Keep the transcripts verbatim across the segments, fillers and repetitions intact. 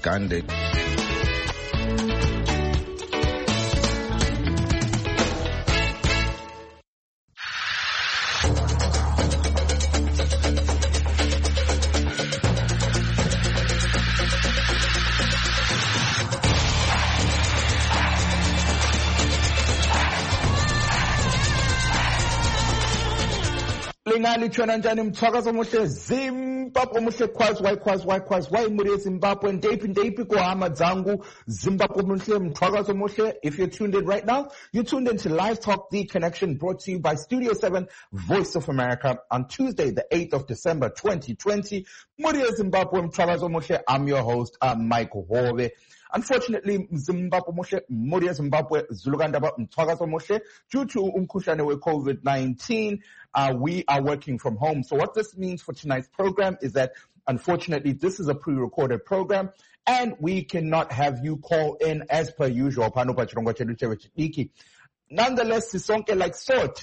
Gandhi. Lingali tshona njani mthwakazo omuhle Zimbabwe omuhle khwazi wayi khwazi wayi khwazi wayi muri Zimbabwe ndephi ndephi kuhamba dzangu Zimbabwe omuhle mthwakazo omuhle. If you're tuned in right now, you're tuned in to Live Talk The Connection, brought to you by Studio seven Voice of America on Tuesday the eighth of December twenty twenty. Muri Zimbabwe mthwakazo omuhle. I'm your host, uh, Mike Hove. Unfortunately, Zimbabwe moshe, Muri Zimbabwe, Zulugandaba, Mthwakazo moshe, due to umkhuhlane with COVID nineteen, uh, we are working from home. So what this means for tonight's program is that, unfortunately, this is a pre-recorded program, and we cannot have you call in as per usual. Nonetheless, sisonke like so,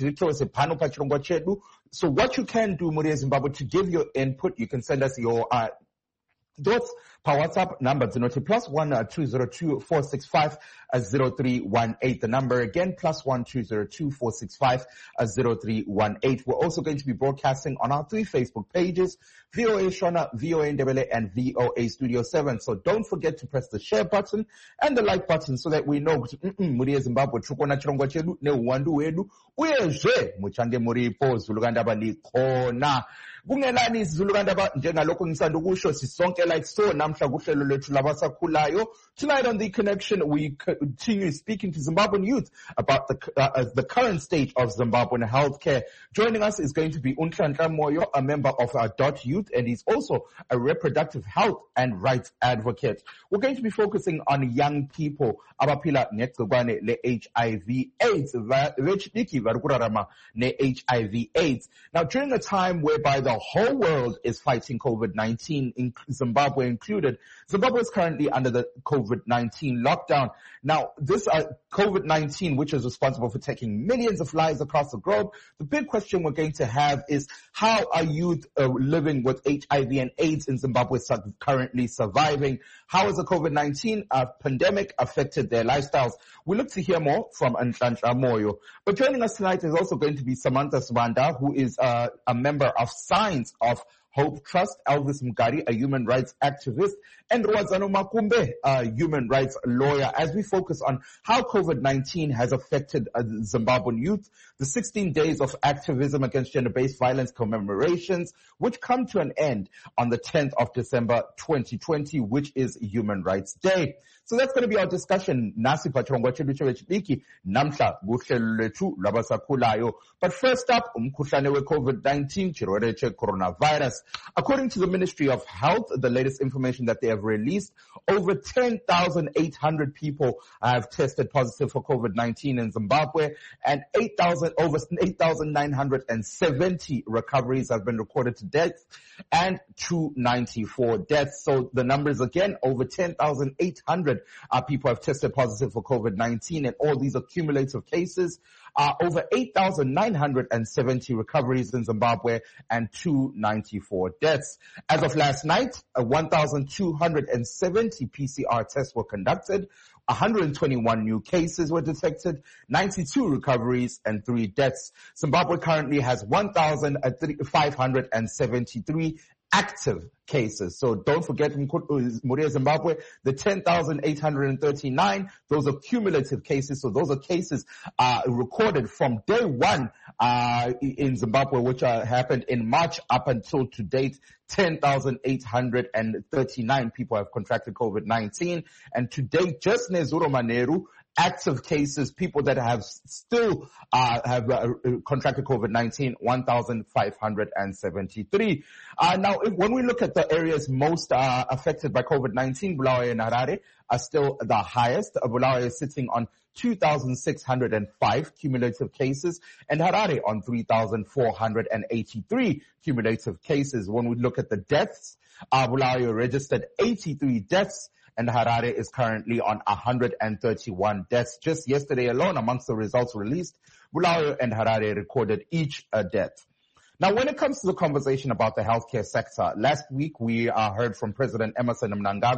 so what you can do, Muri Zimbabwe, to give your input, you can send us your, uh, thoughts per WhatsApp number zero two plus one uh, two zero two four six five uh, zero three one eight. The number again plus one two zero two four six five uh, zero three one eight. We're also going to be broadcasting on our three Facebook pages: V O A Shona, V O A Ndebele, and V O A Studio seven. So don't forget to press the share button and the like button so that we know muri Zimbabwe chukona chirongwa chedu ne uwandu wedu uyezve muchande muri po Zulugandaba likhona. Kungelani Zulugandaba njengalokho ngisanda ukusho sisonke like so namhla kuhlelo lethu labasakhulayo. Tonight on The Connection, we continue speaking to Zimbabwean youth about the uh, the current state of Zimbabwean healthcare. Joining us is going to be Unhlanhla Moyo, a member of our Dot Youth, and he's also a reproductive health and rights advocate. We're going to be focusing on young people abaphila negcikwane le H I V AIDS, vechidiki varikurarama ne H I V AIDS. Now, during a time whereby the whole world is fighting COVID nineteen, in Zimbabwe included, Zimbabwe is currently under the COVID nineteen lockdown. Now, this uh, COVID nineteen, which is responsible for taking millions of lives across the globe, the big question we're going to have is, how are youth uh, living with H I V and AIDS in Zimbabwe su- currently surviving? How has the COVID nineteen uh, pandemic affected their lifestyles? We look to hear more from Unhlanhla Moyo. But joining us tonight is also going to be Samantha Swanda, who is uh, a member of Signs of Hope Trust, Elvis Mgari, a human rights activist, and Rwazano Makumbe, a human rights lawyer, as we focus on how COVID nineteen has affected uh, Zimbabwean youth, the sixteen days of activism against gender-based violence commemorations, which come to an end on the tenth of December twenty twenty, which is Human Rights Day. So that's going to be our discussion. Nasi pachongwa chedu chebechibiki, namhla kuhlelo lethu labasakhulayo. But first up, umkhuhlane we COVID nineteen, chirwere che coronavirus. According to the Ministry of Health, the latest information that they have released, over ten thousand eight hundred people have tested positive for COVID nineteen in Zimbabwe, and eight thousand, over eight thousand nine hundred seventy recoveries have been recorded to death, and two hundred ninety-four deaths. So the numbers again, over ten thousand eight hundred uh, people have tested positive for COVID nineteen, and all these accumulative cases are over eight thousand nine hundred seventy recoveries in Zimbabwe and two hundred ninety-four deaths. As of last night, uh, one thousand two hundred seventy P C R tests were conducted, one hundred twenty-one new cases were detected, ninety-two recoveries, and three deaths. Zimbabwe currently has one thousand five hundred seventy-three active cases. So don't forget, Muri Zimbabwe, the ten thousand eight hundred thirty-nine, those are cumulative cases. So those are cases uh, recorded from day one uh, in Zimbabwe, which uh, happened in March up until to date. ten thousand eight hundred thirty-nine people have contracted COVID nineteen. And to date, just Nezuro Maneru, active cases, people that have still uh, have uh, contracted COVID nineteen, one thousand five hundred seventy-three. Uh, now, if, when we look at the areas most uh, affected by COVID nineteen, Bulawayo and Harare are still the highest. Bulawayo is sitting on two thousand six hundred five cumulative cases, and Harare on three thousand four hundred eighty-three cumulative cases. When we look at the deaths, uh, Bulawayo registered eighty-three deaths, and Harare is currently on one hundred thirty-one deaths. Just yesterday alone, amongst the results released, Bulawayo and Harare recorded each a death. Now, when it comes to the conversation about the healthcare sector, last week we uh, heard from President Emmerson Mnangagwa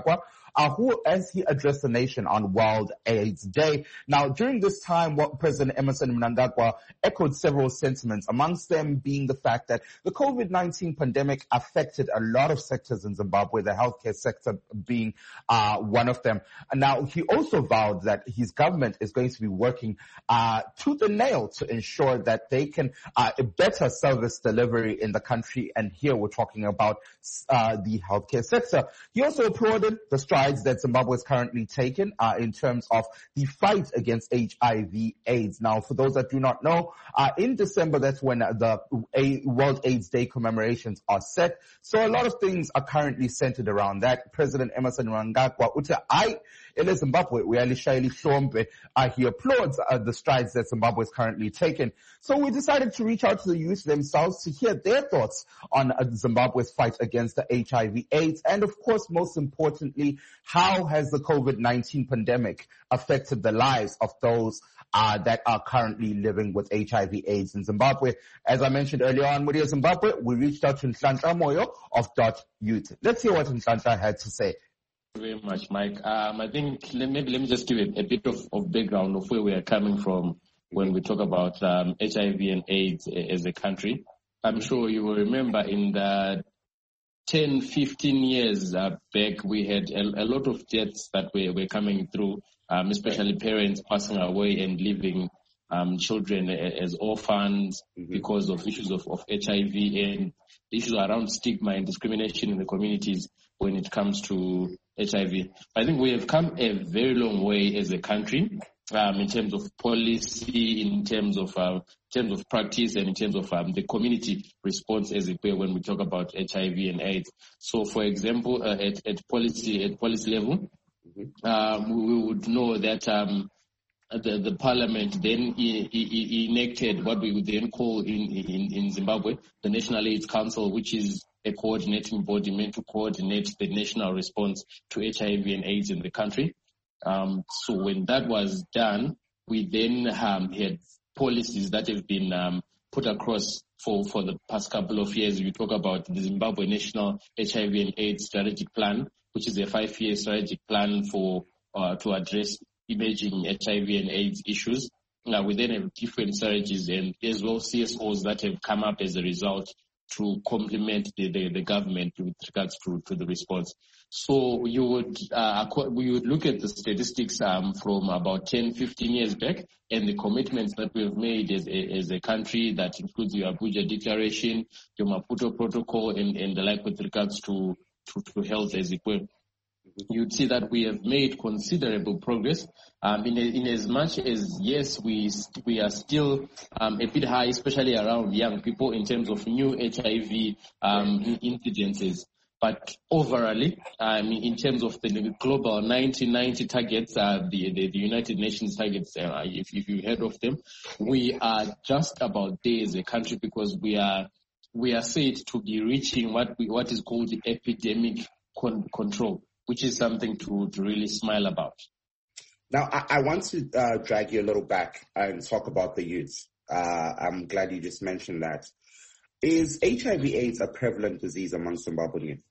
uh, who, as he addressed the nation on World AIDS Day. Now, during this time, what President Emmerson Mnangagwa echoed several sentiments, amongst them being the fact that the COVID nineteen pandemic affected a lot of sectors in Zimbabwe, the healthcare sector being uh, one of them. And now, he also vowed that his government is going to be working uh, tooth and nail to ensure that they can uh, better service delivery in the country. And here we're talking about uh, the healthcare sector. He also applauded the strides that Zimbabwe is currently taking uh, in terms of the fight against H I V AIDS. Now, for those that do not know, uh, in December, that's when the a World AIDS Day commemorations are set. So a lot of things are currently centered around that. President Emmerson Mnangagwa, uthi I in Zimbabwe, we are uh, he applauds uh, the strides that Zimbabwe is currently taking. So we decided to reach out to the youth themselves to hear their thoughts on uh, Zimbabwe's fight against the H I V AIDS. And of course, most importantly, how has the COVID nineteen pandemic affected the lives of those uh, that are currently living with H I V AIDS in Zimbabwe? As I mentioned earlier on, Mudia Zimbabwe, we reached out to Nhlanhla Moyo of Dot Youth. Let's hear what Nhlanhla had to say. Thank you very much, Mike. Um, I think maybe let me just give a, a bit of, of background of where we are coming from when we talk about um, H I V and AIDS as a country. I'm sure you will remember in the ten, fifteen years uh, back, we had a, a lot of deaths that were, were coming through, um, especially parents passing away and leaving um, children as orphans mm-hmm. because of issues of, of H I V and issues around stigma and discrimination in the communities when it comes to H I V. I think we have come a very long way as a country um, in terms of policy, in terms of uh, in terms of practice, and in terms of um, the community response as it were when we talk about H I V and AIDS. So, for example, uh, at, at policy at policy level, mm-hmm. um, we would know that um, the, the Parliament then e- e- enacted what we would then call in, in, in Zimbabwe the National AIDS Council, which is a coordinating body meant to coordinate the national response to H I V and AIDS in the country. Um, so when that was done, we then um, had policies that have been um, put across for, for the past couple of years. We talk about the Zimbabwe National H I V and AIDS Strategic Plan, which is a five-year strategic plan for uh, to address emerging H I V and AIDS issues. Uh, we then have different strategies and as well C S Os that have come up as a result to complement the, the, the government with regards to, to the response. So you would, uh, we would look at the statistics um, from about ten, fifteen years back and the commitments that we've made as a, as a country that includes your Abuja Declaration, your Maputo Protocol, and, and the like with regards to, to, to health as it were. You'd see that we have made considerable progress um, in, a, in as much as, yes, we we are still um, a bit high, especially around young people in terms of new H I V um, incidences. But overall, um, in terms of the global nineteen ninety targets, uh, the, the, the United Nations targets, uh, if, if you heard of them, we are just about there as a country because we are we are said to be reaching what we, what is called the epidemic con- control. Which is something to, to really smile about. Now, I, I want to uh, drag you a little back and talk about the youth. Uh, I'm glad you just mentioned that. Is H I V AIDS a prevalent disease among Zimbabweans?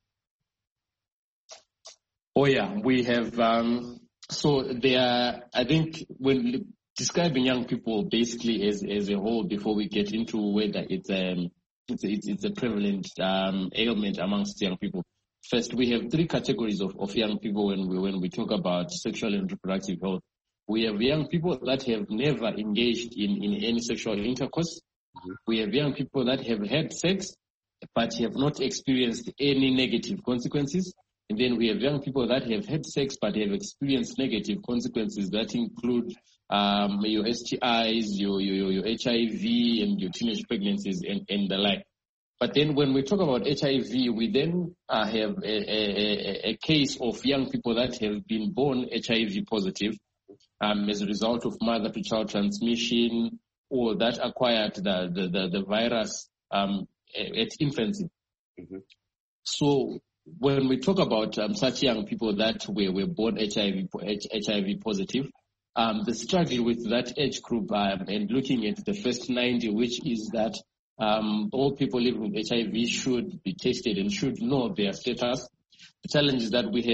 Oh, yeah. We have, um, so there are, I think, when describing young people basically as, as a whole before we get into whether it's, um, it's, it's, it's a prevalent um, ailment amongst young people. First, we have three categories of, of young people when we when we talk about sexual and reproductive health. We have young people that have never engaged in, in any sexual intercourse. Mm-hmm. We have young people that have had sex but have not experienced any negative consequences. And then we have young people that have had sex but have experienced negative consequences that include um, your S T Is, your, your, your H I V, and your teenage pregnancies and, and the like. But then when we talk about H I V, we then uh, have a, a, a case of young people that have been born H I V positive um, as a result of mother-to-child transmission or that acquired the, the, the, the virus um, at infancy. Mm-hmm. So when we talk about um, such young people that were, were born H I V, H I V positive, um, the struggle with that age group um, and looking at the first ninety, which is that Um, all people living with H I V should be tested and should know their status. The challenge is that we have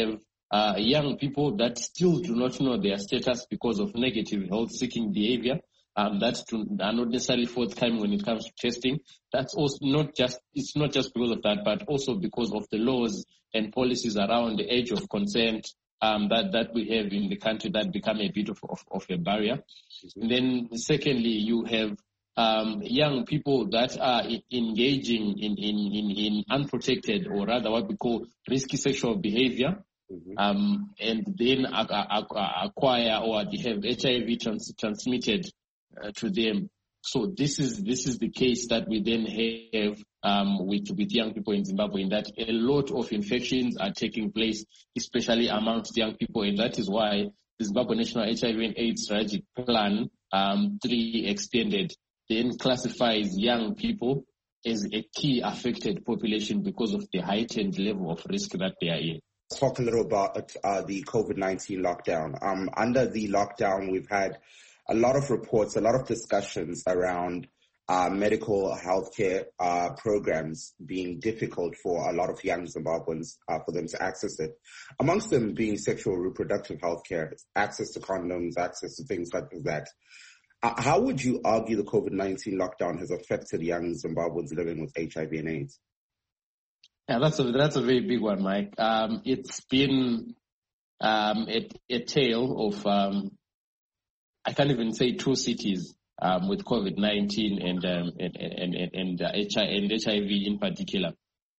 uh, young people that still do not know their status because of negative health-seeking behavior, um, that do, are not necessarily forthcoming when it comes to testing. That's also not just, it's not just because of that, but also because of the laws and policies around the age of consent um, that, that we have in the country that become a bit of, of, of a barrier. Mm-hmm. And then secondly, you have um, young people that are engaging in, in, in, in unprotected, or rather what we call risky sexual behavior. Mm-hmm. Um, and then acquire or have H I V trans- transmitted uh, to them. So this is this is the case that we then have um, with with young people in Zimbabwe, in that a lot of infections are taking place, especially amongst young people, and that is why the Zimbabwe National H I V and AIDS Strategic Plan um, three extended then classifies young people as a key affected population because of the heightened level of risk that they are in. Talk a little about uh, the COVID nineteen lockdown. Um, under the lockdown, we've had a lot of reports, a lot of discussions around uh, medical healthcare uh, programs being difficult for a lot of young Zimbabweans uh, for them to access it. Amongst them being sexual reproductive healthcare, access to condoms, access to things like that. Uh, how would you argue the COVID nineteen lockdown has affected young Zimbabweans living with H I V and AIDS? Yeah, that's a that's a very big one, Mike. Um, it's been um, a, a tale of um, I can't even say two cities um, with COVID nineteen and um, and and and, and, uh, H I, and H I V in particular.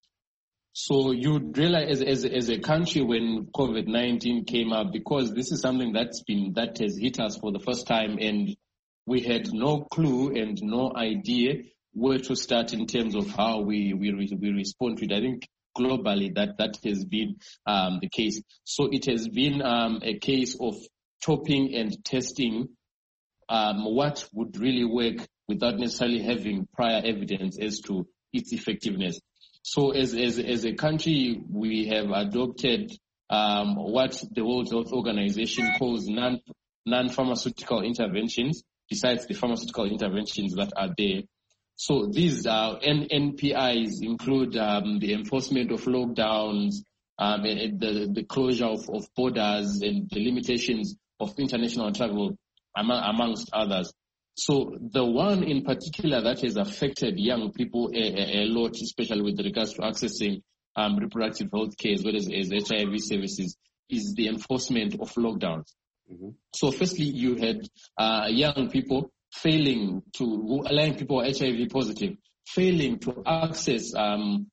So you realize, as as a country, when COVID nineteen came up, because this is something that's been that has hit us for the first time, and we had no clue and no idea where to start in terms of how we we, we respond to it. I think globally that that has been um, the case. So it has been um, a case of topping and testing um, what would really work without necessarily having prior evidence as to its effectiveness. So as as as a country, we have adopted um, what the World Health Organization calls non non-pharmaceutical interventions, besides the pharmaceutical interventions that are there. So these uh, N P Is include um, the enforcement of lockdowns, um, and the, the closure of, of borders, and the limitations of international travel, among, amongst others. So the one in particular that has affected young people a, a, a lot, especially with regards to accessing um, reproductive health care as well as, as H I V services, is the enforcement of lockdowns. Mm-hmm. So firstly, you had uh, young people failing to, allowing people H I V positive, failing to access um,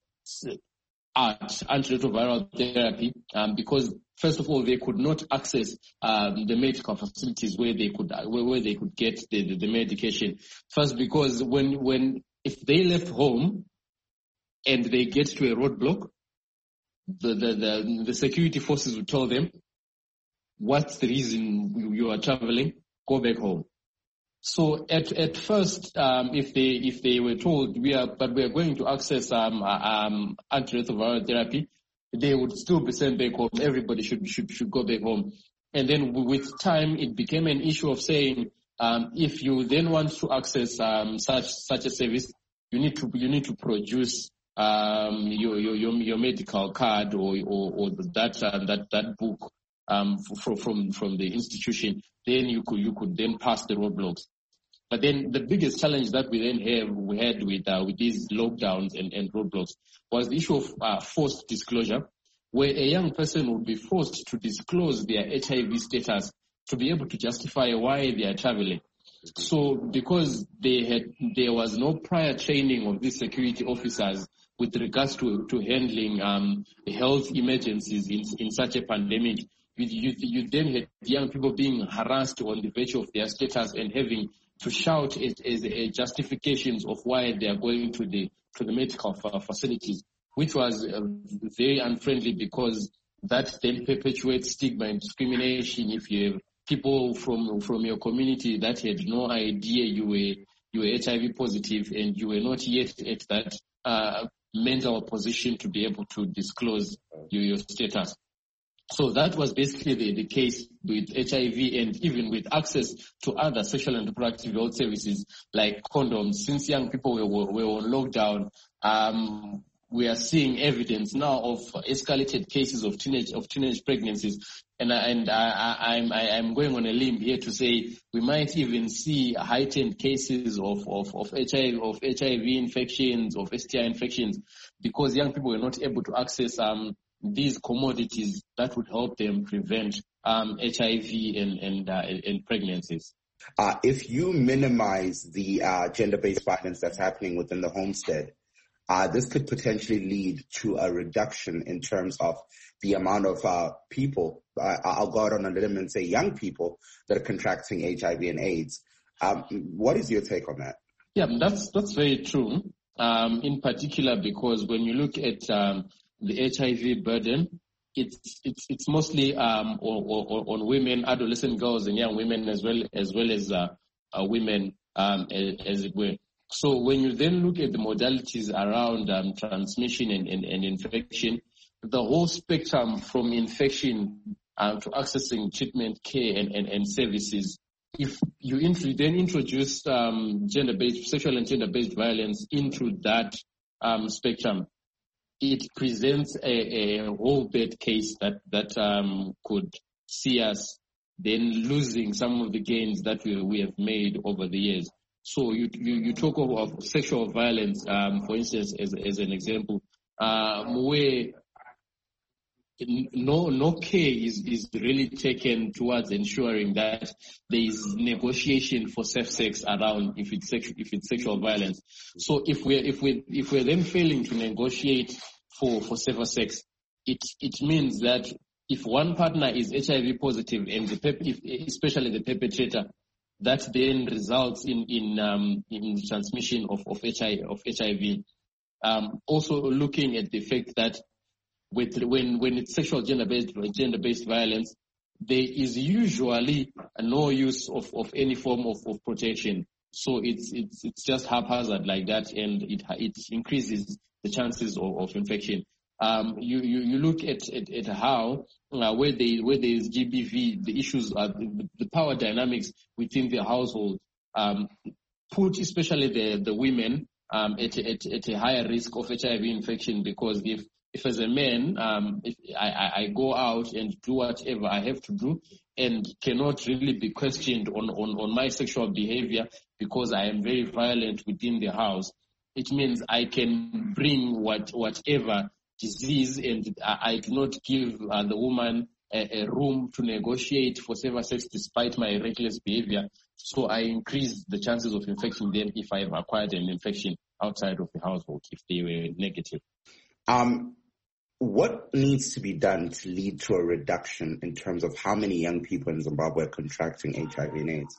art, antiretroviral therapy, um, because first of all, they could not access um, the medical facilities where they could where, where they could get the, the, the medication. First, because when when if they left home and they get to a roadblock, the the the, the security forces would tell them, what's the reason you, you are traveling? Go back home. So at at first, um, if they if they were told we are but we are going to access um um antiretroviral therapy, they would still be sent back home. Everybody should should should go back home. And then with time, it became an issue of saying, um, if you then want to access um such such a service, you need to you need to produce um your your your, your medical card or or, or that uh, that that book um from from from the institution. Then you could you could then pass the roadblocks. But then the biggest challenge that we then have, we had with uh, with these lockdowns and, and roadblocks was the issue of uh, forced disclosure, where a young person would be forced to disclose their H I V status to be able to justify why they are traveling. So because they had, there was no prior training of these security officers with regards to, to handling um, health emergencies in, in such a pandemic, you, you, you then had young people being harassed on the virtue of their status and having to shout as, as a justifications of why they are going to the to the medical facilities, which was uh, very unfriendly, because that then perpetuates stigma and discrimination. If you have people from from your community that had no idea you were you were H I V positive and you were not yet at that uh, mental position to be able to disclose your, your status. So that was basically the, the case with H I V, and even with access to other sexual and reproductive health services like condoms. Since young people were, were, were on lockdown, um, we are seeing evidence now of escalated cases of teenage of teenage pregnancies, and and I, I, I'm I, I'm going on a limb here to say we might even see heightened cases of of of H I V of H I V infections, of S T I infections, because young people were not able to access um these commodities that would help them prevent um H I V and and uh, and pregnancies. Uh, if you minimize the uh, gender-based violence that's happening within the homestead, uh, this could potentially lead to a reduction in terms of the amount of uh, people, uh, I'll go out on a limb and say young people, that are contracting H I V and AIDS. Um, what is your take on that? Yeah, that's that's very true, um, in particular because when you look at um, the H I V burden, It's it's it's mostly um on, on, on women, adolescent girls, and young women as well as well as uh, uh, women um as, as it were. So when you then look at the modalities around um, transmission and, and, and infection, the whole spectrum from infection um, to accessing treatment, care, and, and, and services. If you int- then introduce um, gender-based, sexual and gender-based violence into that um, spectrum, it presents a, a whole bad case that that um, could see us then losing some of the gains that we we have made over the years. So you you, you talk of, of sexual violence, um, for instance, as as an example, um, where no no care is, is really taken towards ensuring that there is negotiation for safe sex around if it's sexual if it's sexual violence. So if we if we if we're then failing to negotiate for for safer sex, it it means that if one partner is H I V positive and the pep, if, especially the perpetrator, that then results in in um in transmission of of H I V of H I V. Um, also looking at the fact that with when when it's sexual gender-based gender-based violence, there is usually no use of, of any form of, of protection. So it's it's it's just haphazard like that, and it it increases the chances of, of infection. Um, you, you you look at at, at how uh, where they where there is G B V, the issues are the, the power dynamics within the household um, put especially the the women um, at, at at a higher risk of H I V infection, because if If as a man, um, if I, I go out and do whatever I have to do and cannot really be questioned on, on, on my sexual behavior because I am very violent within the house, it means I can bring what whatever disease, and I, I do not give uh, the woman a, a room to negotiate for safer sex despite my reckless behavior. So I increase the chances of infection then if I have acquired an infection outside of the household, if they were negative. Um. What needs to be done to lead to a reduction in terms of how many young people in Zimbabwe are contracting H I V and AIDS?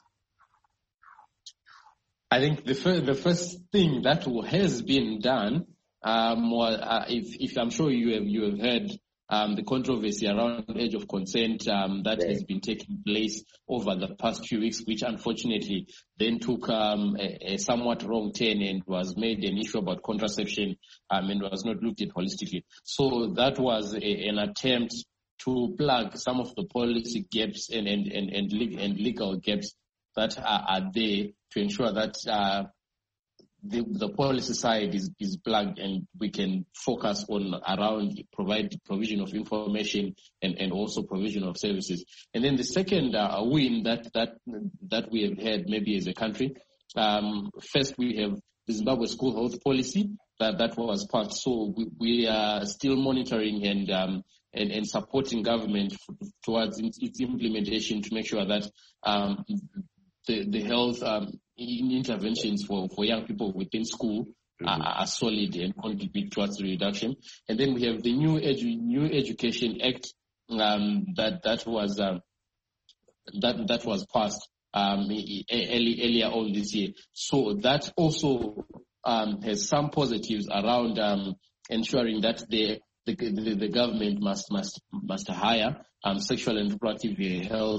I think the first, the first thing that has been done, um, was, uh, if, if I'm sure you have you have heard um, the controversy around age of consent um, that right. has been taking place over the past few weeks, which unfortunately then took um, a, a somewhat wrong turn and was made an issue about contraception um, and was not looked at holistically. So that was a, an attempt to plug some of the policy gaps and and and and, legal, and legal gaps that are, are there to ensure that uh, the, the policy side is, is plugged and we can focus on around provide provision of information and, and also provision of services. And then the second uh, win that, that, that we have had maybe as a country, um, first we have the Zimbabwe School Health Policy that, that was passed. So we, we are still monitoring and, um, and, and supporting government towards its implementation to make sure that, um, the, the health, um, in interventions for, for young people within school mm-hmm. are, are solid and contribute towards the reduction. And then we have the new edu- new Education Act um, that that was um, that that was passed um, early, earlier on this year. So that also um, has some positives around um, ensuring that the the, the the government must must must hire um, sexual and reproductive health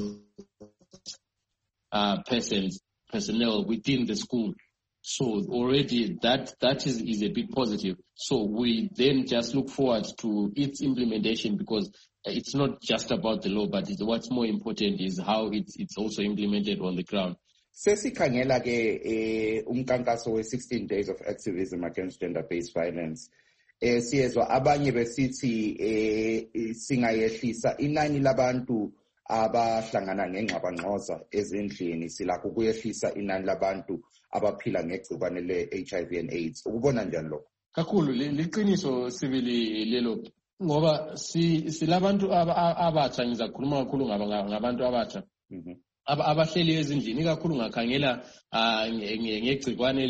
uh, persons. personnel within the school. So already that that is, is a bit positive. So we then just look forward to its implementation, because it's not just about the law, but it's, what's more important is how it's it's also implemented on the ground. Sesikhangela ke umkankaso we sixteen days of activism against gender-based violence. eh siyezwa abanye besithi eh singayehlisa inani labantu abahlangana ngengxabangxoza ezindlini silakho kuyehlisa inani labantu abaphila ngegciwane le-H I V and AIDS. Ukubona njani lo? Kakhulu liqiniso sibili lelo ngoba si silabantu abatsha ngizakhuluma kakhulu ngabantu abatsha abahleli ezindlini kakhulu ngakhangela ngegciwane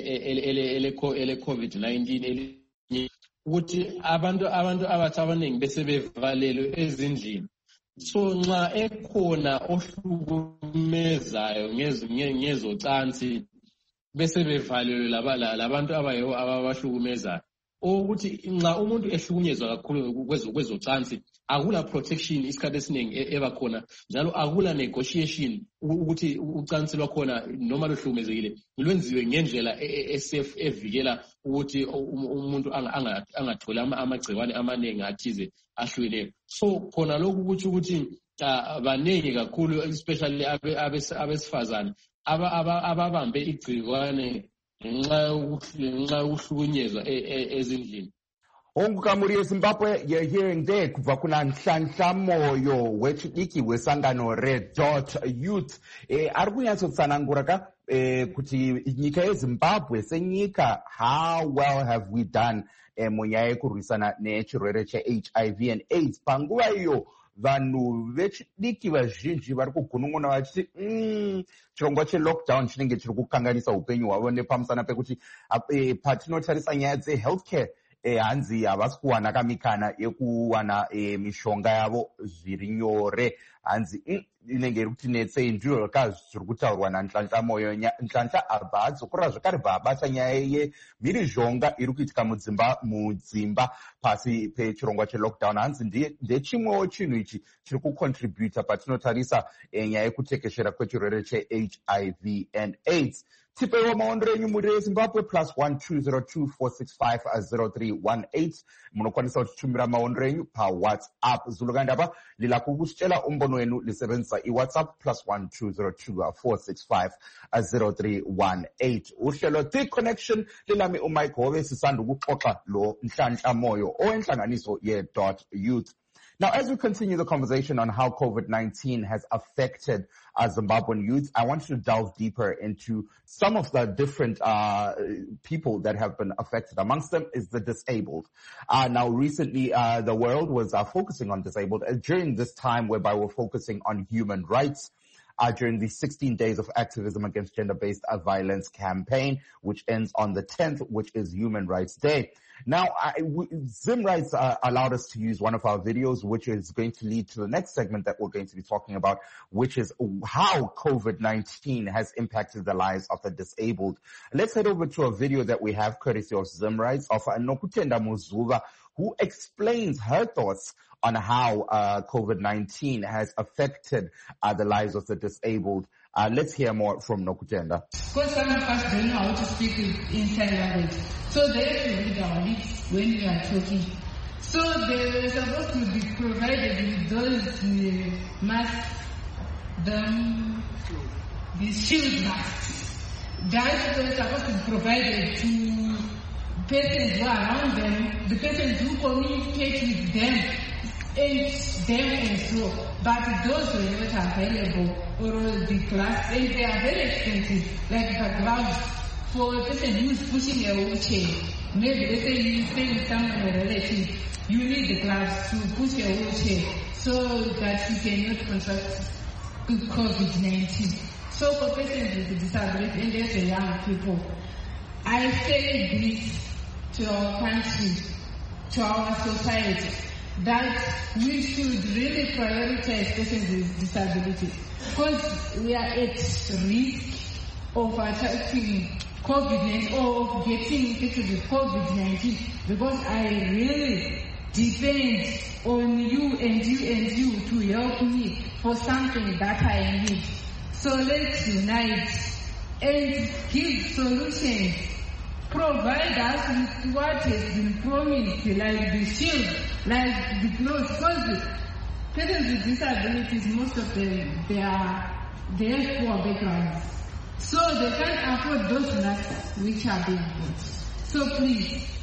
le COVID nineteen ukuthi abantu abantu abatsha abaningi bese bevalelwe ezindlini. So nxa ekhona ohlukumezayo ngezocansi bese bevalelwe labantu abayibo ababahlukumezayo, ukuthi nxa umuntu ehlukunyezwa kakhulu kwezocansi akula protection isikhathi esiningi ebakhona, njalo akula negotiation ukuthi ucansi lwakhona noma luhlukumezekile lwenziwe ngendlela esafe evikela ukuthi umuntu angatholi amagciwane amaningi athize ahlukileyo. So khona lokhu ukuthi ukuthi baningi kakhulu especially abesifazane ababambe igciwane ngenxa yokuhlukunyezwa ezindlini. Ongukamuri eZimbabwe, you're hearing there kuva kuna Nhlanhla Moyo wechidiki wesangano Red Dot Youth. Eh, ari kunyatsotsanangura ka eh, kuti nyika yeZimbabwe senyika, how well have we done eh, munyaya yekurwisana nechirwere che-H I V and AIDS? Panguva iyo vanhu vechidiki vazhinji vari kugunun'una vachiti mm, chirongwa chelockdown chinenge chiri kukanganisa upenyu hwavo nepamusana pekuti eh, patinotarisa nyaya dzehealthcare Eh, hanzi havasi kuwana kamikana yekuwana eh, mishonga yavo zviri nyore. Hanzi mm, inenge iri kutinetsei, ndiro ka zviri kutaurwa naNhlanhla Moyo. Nhlanhla abva adzokora zvakare bva abata nyaya yemhirizhonga iri kuitika mudzimba mudzimba pasi pechirongwa chelockdown. Hanzi ndechimwewo chinhu ichi chiri kucontributa patinotarisa eh, nyaya yekutekeshera kwechirwere che-H I V and AIDS. Tipewo maondero enyu muri eZimbabwe plus one two zero two four six five zero three one eight. Munokwanisa kutitumira maondero enyu pa WhatsApp. Zulukanda apa lila kukusitshela umbono wenu lisebenzisa iWhatsApp plus one two zero two four six five zero three one eight. Uhlelo The Connection lilami uMike Hobe, sisanda ukuxoxa lo Nhlanhla Moyo owenhlanganiso ye-Dot Youth. Now, as we continue the conversation on how COVID nineteen has affected uh, Zimbabwean youth, I want to delve deeper into some of the different uh, people that have been affected. Amongst them is the disabled. Uh, now, recently, uh, the world was uh, focusing on disabled uh, during this time whereby we're focusing on human rights. Uh, during the sixteen days of activism against gender-based uh, violence campaign, which ends on the tenth, which is Human Rights Day. Now, I, w- Zim Rights uh, allowed us to use one of our videos, which is going to lead to the next segment that we're going to be talking about, which is how COVID nineteen has impacted the lives of the disabled. Let's head over to a video that we have courtesy of Zim Rights of uh, Nokutenda Muzuva, who explains her thoughts on how uh, COVID nineteen has affected uh, the lives of the disabled. Uh, let's hear more from Nokutenda. Because some of us don't know how to speak in sign language. So they have to read our lips when we are talking. So they were supposed to be provided with those uh, masks, the, the shield masks. That were supposed to be provided to persons who are around them, the persons who communicate with them, and them and so. But those were not available, or the gloves, and they are very expensive, like the gloves for a person who is pushing a wheelchair. Maybe let's say you stay with someone, a relative, you need the gloves to push a wheelchair so that you cannot contract COVID nineteen. So for persons with disabilities and as a young people, I say this to our country, to our society, that we should really prioritize persons with disabilities, because we are at risk of attacking COVID nineteen or of getting infected with COVID nineteen, because I really depend on you and you and you to help me for something that I need. So let's unite and give solutions. Provide us with what has been promised, like the shield, like the clothes. Because persons with disabilities, most of them, they are, they have poor backgrounds. So they can't afford those masks which are being bought. So please,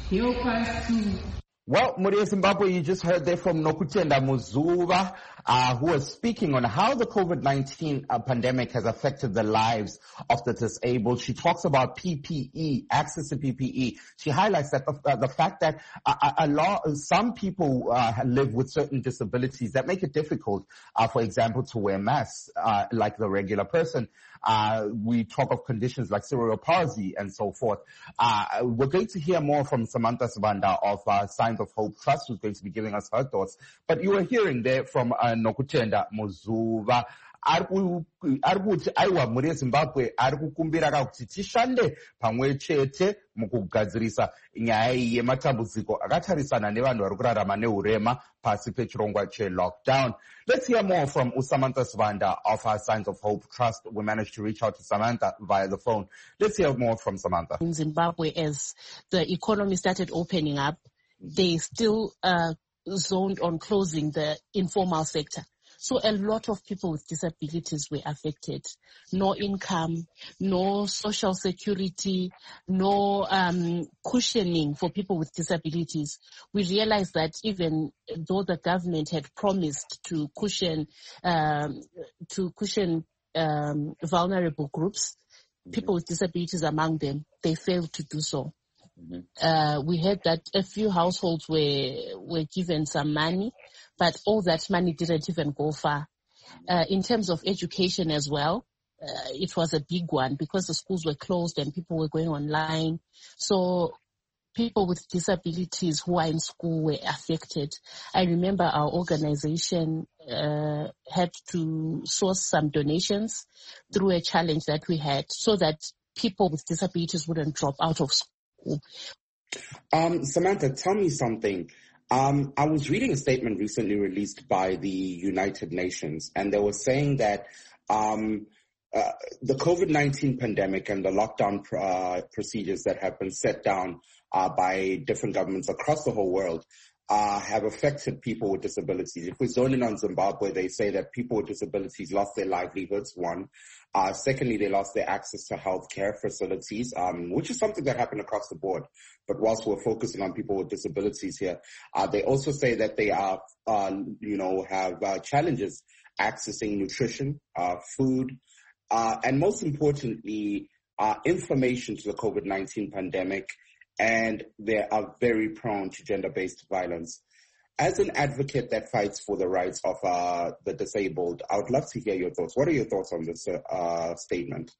help us to. Well, Muria Zimbabwe, you just heard there from Nokutenda Muzuva, uh, who was speaking on how the COVID nineteen uh, pandemic has affected the lives of the disabled. She talks about P P E, access to P P E. She highlights that uh, the fact that a, a lot, some people uh, live with certain disabilities that make it difficult, uh, for example, to wear masks, uh, like the regular person. Uh, we talk of conditions like cerebral palsy and so forth. Uh, we're going to hear more from Samantha Sibanda of uh, Signs of Hope Trust, who's going to be giving us her thoughts. But you were hearing there from uh, Nokutenda Muzuva. Ari kuti aiwa muri yeZimbabwe ari kukumbira kuti tishande pamwe chete mukugadzirisa nyaya yematambudziko akatarisana nevanhu vari kurarama neurema pasi pechirongwa che-lockdown. Let's hear more from Samantha Sibanda of our Signs of Hope Trust. We managed to reach out to Samantha via the phone. Let's hear more from Samantha. In Zimbabwe, as the economy started opening up, they still uh, zoned on closing the informal sector. So a lot of people with disabilities were affected. No income, no social security, no um, cushioning for people with disabilities. We realized that even though the government had promised to cushion, um, to cushion um, vulnerable groups, mm-hmm. people with disabilities among them, they failed to do so. Mm-hmm. Uh, we heard that a few households were were given some money, but all that money didn't even go far. Uh, in terms of education as well, uh, it was a big one because the schools were closed and people were going online. So people with disabilities who are in school were affected. I remember our organization uh, had to source some donations through a challenge that we had so that people with disabilities wouldn't drop out of school. Um, Samantha, tell me something. Um, I was reading a statement recently released by the United Nations, and they were saying that um, uh, the COVID nineteen pandemic and the lockdown pr- uh, procedures that have been set down uh, by different governments across the whole world uh, have affected people with disabilities. If we zone in on Zimbabwe, they say that people with disabilities lost their livelihoods, one. Uh, secondly, they lost their access to healthcare facilities, um, which is something that happened across the board. But whilst we're focusing on people with disabilities here, uh, they also say that they are, uh, you know, have uh, challenges accessing nutrition, uh, food, uh, and most importantly, uh, information to the COVID nineteen pandemic, and they are very prone to gender-based violence. As an advocate that fights for the rights of uh, the disabled, I would love to hear your thoughts. What are your thoughts on this uh, statement?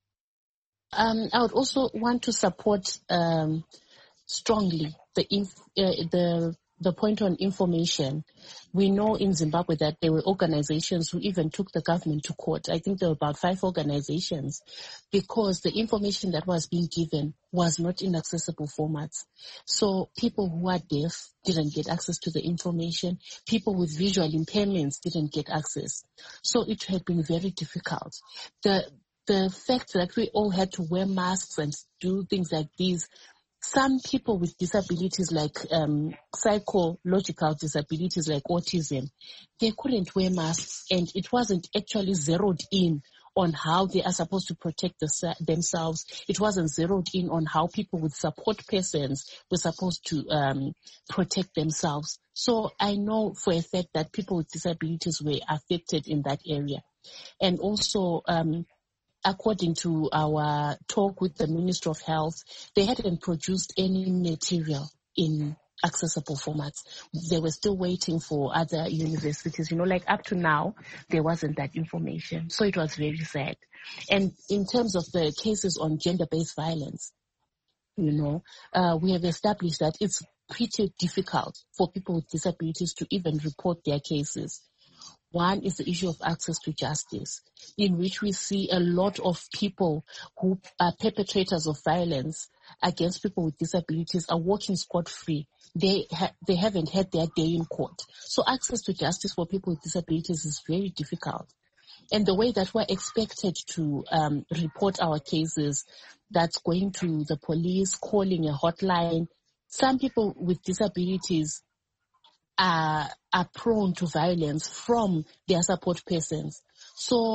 Um, I would also want to support um, strongly the, inf- uh, the the point on information. We know in Zimbabwe that there were organizations who even took the government to court. I think there were about five organizations because the information that was being given was not in accessible formats. So people who are deaf didn't get access to the information. People with visual impairments didn't get access. So it had been very difficult. The the fact that we all had to wear masks and do things like these, some people with disabilities like um, psychological disabilities like autism, they couldn't wear masks, and it wasn't actually zeroed in on how they are supposed to protect the, themselves. It wasn't zeroed in on how people with support persons were supposed to um, protect themselves. So I know for a fact that people with disabilities were affected in that area. And also, um, according to our talk with the Minister of Health, they hadn't produced any material in accessible formats. They were still waiting for other universities. You know, like up to now, there wasn't that information. So it was very sad. And in terms of the cases on gender-based violence, you know, uh, we have established that it's pretty difficult for people with disabilities to even report their cases. One is the issue of access to justice, in which we see a lot of people who are perpetrators of violence against people with disabilities are walking scot-free. They ha- they haven't had their day in court. So access to justice for people with disabilities is very difficult. And the way that we're expected to um, report our cases, that's going to the police, calling a hotline. Some people with disabilities are, are prone to violence from their support persons. So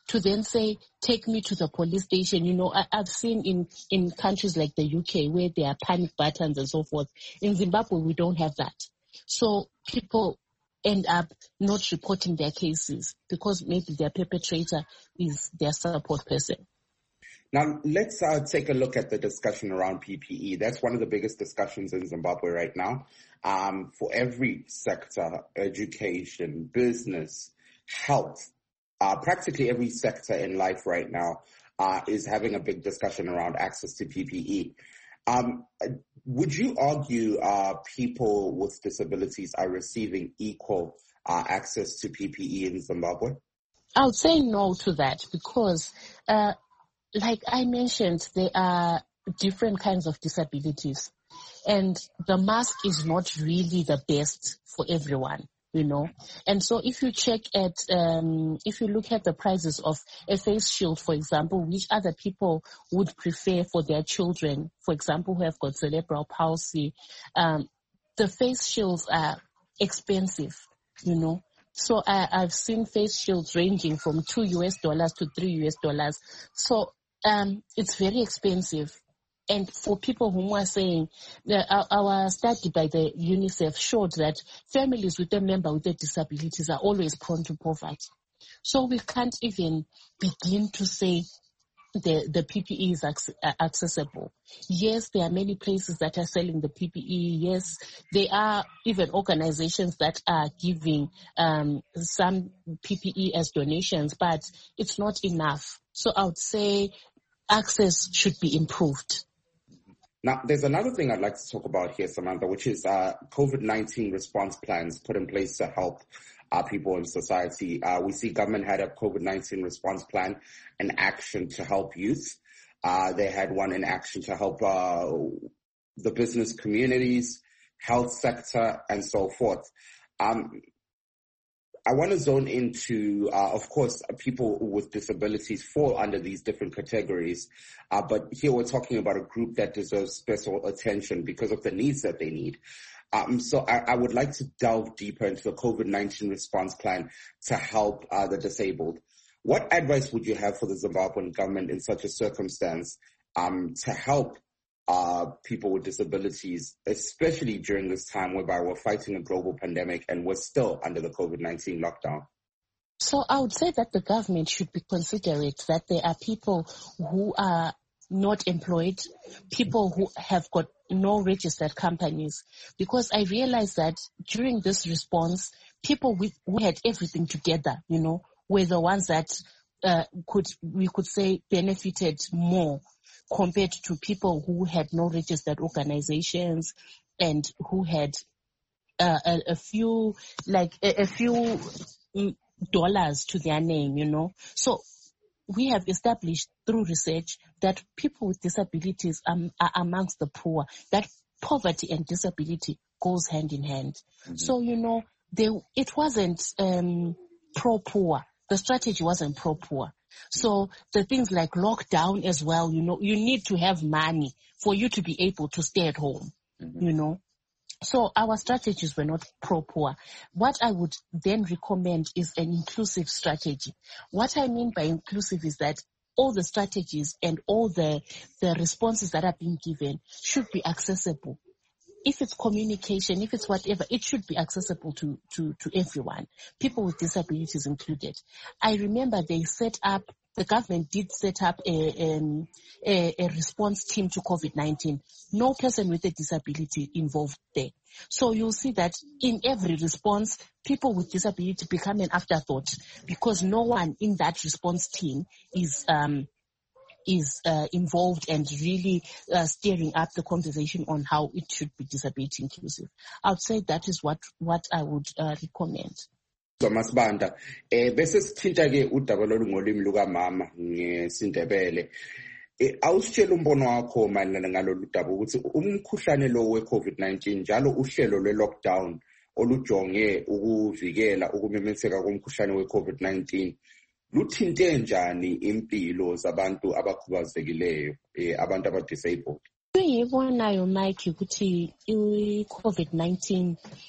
to then say, take me to the police station. You know, I, I've seen in, in countries like the U K where there are panic buttons and so forth. In Zimbabwe, we don't have that. So people end up not reporting their cases because maybe their perpetrator is their support person. Now, let's uh, take a look at the discussion around P P E. That's one of the biggest discussions in Zimbabwe right now. Um, for every sector, education, business, health, uh, practically every sector in life right now uh, is having a big discussion around access to P P E. Um, would you argue uh, people with disabilities are receiving equal uh, access to P P E in Zimbabwe? I would say no to that because uh, like I mentioned, there are different kinds of disabilities, and the mask is not really the best for everyone, you know. And so if you check at, um, if you look at the prices of a face shield, for example, which other people would prefer for their children, for example, who have got cerebral palsy, um, the face shields are expensive, you know. So I, I've seen face shields ranging from two U S dollars to three U S dollars. So Um, it's very expensive. And for people who are saying, uh, our, our study by the UNICEF showed that families with a member with a disabilities are always prone to poverty. So we can't even begin to say the, the P P E is ac- accessible. Yes, there are many places that are selling the P P E. Yes, there are even organizations that are giving um, some P P E as donations, but it's not enough. So I would say access should be improved. Now, there's another thing I'd like to talk about here, Samantha, which is uh, COVID nineteen response plans put in place to help uh, people in society. Uh, we see government had a COVID nineteen response plan in action to help youth. Uh, they had one in action to help uh, the business communities, health sector, and so forth. Um, I want to zone into, uh, of course, people with disabilities fall under these different categories, uh, but here we're talking about a group that deserves special attention because of the needs that they need. Um, so I, I would like to delve deeper into the COVID nineteen response plan to help uh, the disabled. What advice would you have for the Zimbabwean government in such a circumstance um, to help Uh, people with disabilities, especially during this time whereby we're fighting a global pandemic and we're still under the COVID nineteen lockdown? So I would say that the government should be considerate that there are people who are not employed, people who have got no registered companies, because I realized that during this response, people with, who had everything together, you know, were the ones that uh, could, we could say, benefited more compared to people who had no registered organizations and who had uh, a, a few, like a, a few dollars to their name, you know. So we have established through research that people with disabilities um, are amongst the poor, that poverty and disability goes hand in hand. Mm-hmm. So, you know, they, it wasn't um, pro-poor. The strategy wasn't pro-poor. So the things like lockdown as well, you know, you need to have money for you to be able to stay at home, mm-hmm. you know. So our strategies were not pro-poor. What I would then recommend is an inclusive strategy. What I mean by inclusive is that all the strategies and all the, the responses that are being given should be accessible. If it's communication, if it's whatever, it should be accessible to, to, to everyone, people with disabilities included. I remember they set up, the government did set up a, a, a response team to COVID nineteen. No person with a disability involved there. So you'll see that in every response, people with disability become an afterthought because no one in that response team is um, is uh, involved and really uh, steering up the conversation on how it should be disability inclusive. I would say that is what, what I would uh, recommend. So Masibanda, eh bese sithinta ke udaba lolu ngolimi luka mama ngeSindebele. Eh awusitshela umbono wakho mayelana ngalolu daba ukuthi umkhuhlane lo we COVID nineteen njalo uhlelo lwe lockdown olujonge ukuvikela ukumemetheka komkhuhlane we COVID nineteen luthinte njani impilo zabantu abakhubazekileyo eh abantu aba disabled? Kuyibonayo Mike ukuthi i COVID nineteen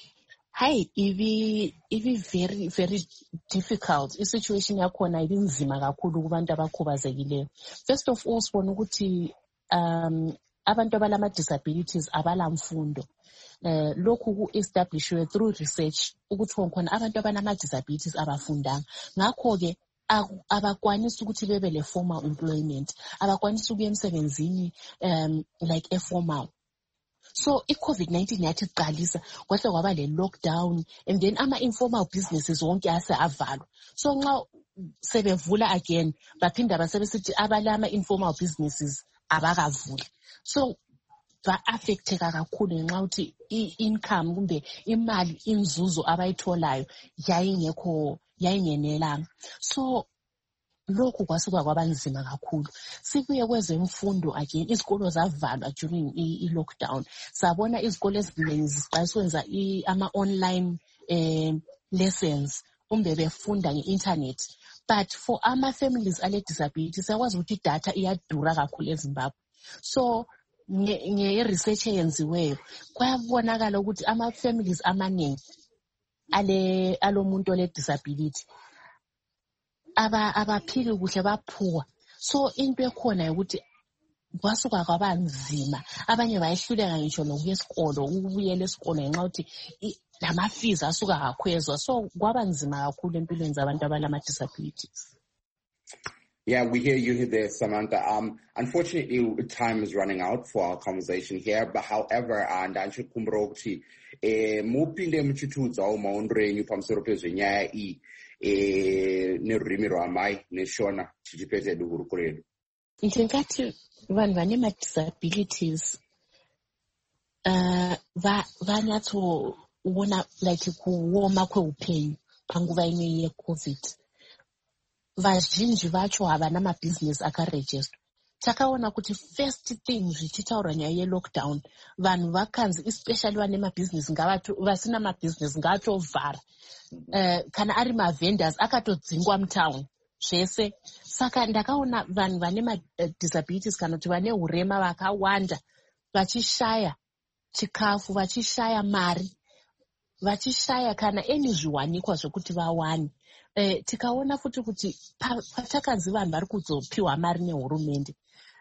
Hi, ivi ivi very very difficult. I-situation yakhona ibinzima kakhulu kubantu abakhubazekileyo. First of all, sibona ukuthi um abantu abalama disabilities abala mfundo. Uh, lokhu ku-establishiwe through research ukuthi khona abantu abanama disabilities abafundanga. Ngakho ke abakwanisi ukuthi bebe le formal employment, abakwanisi ukuya emsebenzini um like a formal. So i-COVID nineteen yathi iqalisa kwahle kwaba le lockdown, and then ama-informal businesses wonke ase avalwa. So nxa sebevula again baphinda basebesithi abalama informal businesses abakavuli. So ba-affecteka kakhulu ngenxa ukuthi i-income kumbe imali inzuzo abayitholayo yayingekho yayingenelanga. So lokhu kwasuka kwabanzima kakhulu. Sibuye kwezemfundo again, izikolo zavalwa during i-lockdown. Sabona izikolo eziningi ziqaliswenza ama-online eh, lessons kumbe befunda nge-internet. But for ama families ale disability siyakwazi ukuthi data iyadura kakhulu eZimbabwe. So nge-research eyenziweyo kwabonakala ukuthi ama-families amaningi ale alomuntu ole disability aba abaphili kuhle baphuwa. So into ekhona ukuthi kwasuka kwabanzima, abanye bayehluleka ngisho nokuya esikolo, ukubuyela esikolo ngenxa ukuthi lama fees asuka kakhwezwa. So kwabanzima kakhulu empilweni zabantu abalama disabilities. Yeah, we hear you there, Samantha. Um, unfortunately, time is running out for our conversation here. But however, and Anshu Kumbrokti, eh, mupinde mchituza o maondrenyu pamsoro pezo nyaya i eh ne rimiro amai ne shona chijipete duhuru kuredu. Ntingati vanhu vane ma disabilities uh va vanatso uona like kuoma kweupenyu panguva ino ye-COVID. Vazhinji vacho havana mabusiness akaregister. Takaona kuti first thing zvichitaura nyaya ye-lockdown, vanhu vakanzi especially vane mabusiness ngavatu vasina mabusiness ngavatovhara. Uh, kana ari ma-vendors akatodzingwa mutown zvese. Saka ndakaona vanhu vane ma-disabilities kana kuti vane urema vakawanda vachishaya chikafu, vachishaya mari, vachishaya kana eni zviwanikwa zvokuti vawane. Eh, tikaona futi kuti patakanzi vanhu vari kuzopiwa mari nehurumende,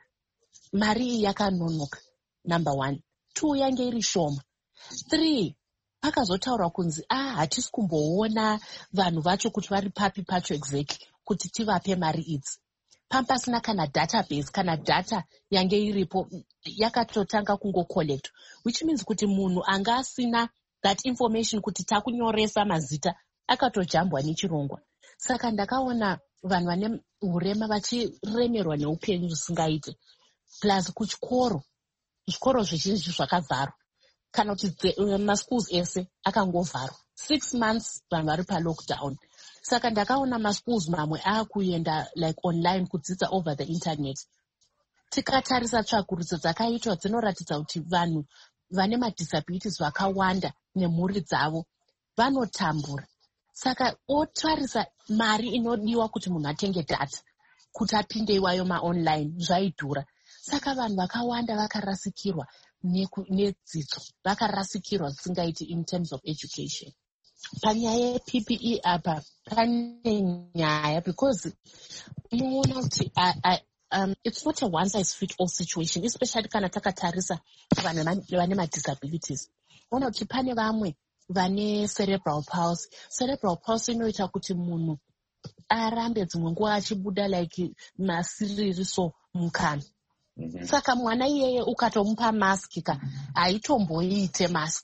mari iyi yakanonoka, number one. Two, yange iri shoma. Three, pakazotaura kunzi ah hatisi kumboona vanhu vacho kuti vari papi pacho exactly kuti tivape mari idzi. Pampasina kana database kana data yange iripo yakatotanga kungo collect, which means kuti munhu anga asina that information kuti takunyoresa mazita akatojambwa nechirongwa. Saka ndakaona vanhu vane urema vachiremerwa neupenyu zvisingaite. Plus kuchikoro, zvikoro zvizhinji zvakavharwa. Kana kuti maschools ese akangovharwa. Six months vanhu vari pa-lockdown. Saka ndakaona maschools mamwe akuenda like online kudzidza over the internet. Tikatarisa tsvakurudzo dzakaitwa dzinoratidza kuti vanhu vane ma-disabilities vakawanda nemhuri dzavo vanotambura. Saka otarisa mari inodiwa kuti munhu atenge data kuti apinde iwayo ma-online zvaidhura. Saka vanhu vakawanda vakarasikirwa nedzidzo, vakarasikirwa zvisingaiti in terms of education. Panyaya ye-P P E apa pane nyaya because unoona kuti um, it's not a one size fit all situation, especially kana takatarisa vanhu vane ma-disabilities. Ona kuti pane vamwe vane cerebral palsy. Cerebral palsy inoita kuti munhu arambe dzimwe nguva achibuda like masiriri so mukana. Mm-hmm. Saka mwana iyeye ukatomupa mask ka haitomboite mask.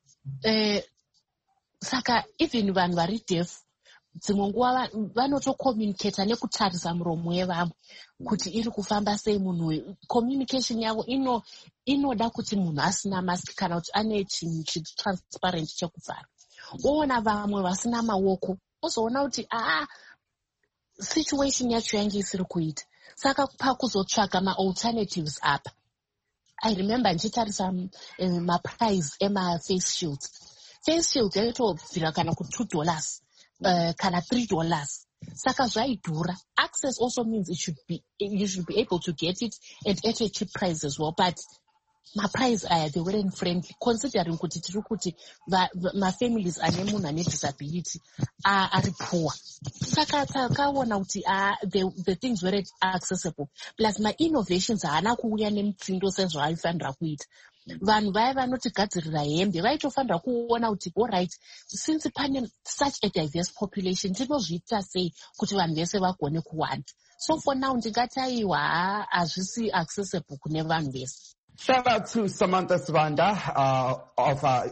Eh, saka even vanhu vari deaf dzimwe nguva vanotokommunicata nekutarisa muromo yevamwe kuti iri kufamba sei munhu. Communication yavo ino inoda kuti munhu asina mask kana kuti ane chinhu chitransparent chekuvhara. Oona vamwe vasina maoko ozoona kuti ah situation yacho yange isiri kuita. Saka pakuzotsvaga ma-alternatives apa. I remember ndichitarisa um, ma-price ema-face shields. Face shields yaitobvira kana ku two dollars uh, kana three dollars. Saka zvaidhura. Access also means it should be you should be able to get it and at a cheap price as well. But maprize aya they weren't friendly, considering kuti tiri kuti mafamilies ane munhu ane disability ari poor. Saka takaona kuti the things weren't accessible, plus ma-innovations haana kuuya nemutsindo sezvaaifanira kuita. Vanhu vaya vanotigadzirira hembe vaitofanira kuona kuti alright, since pane such a diverse population tinozviita sei kuti vanhu vese vagone kuwanda. So for now ndingati aiwa hazvisi accessible kune vanhu vese. Shout out to Samantha Sivanda uh, of uh,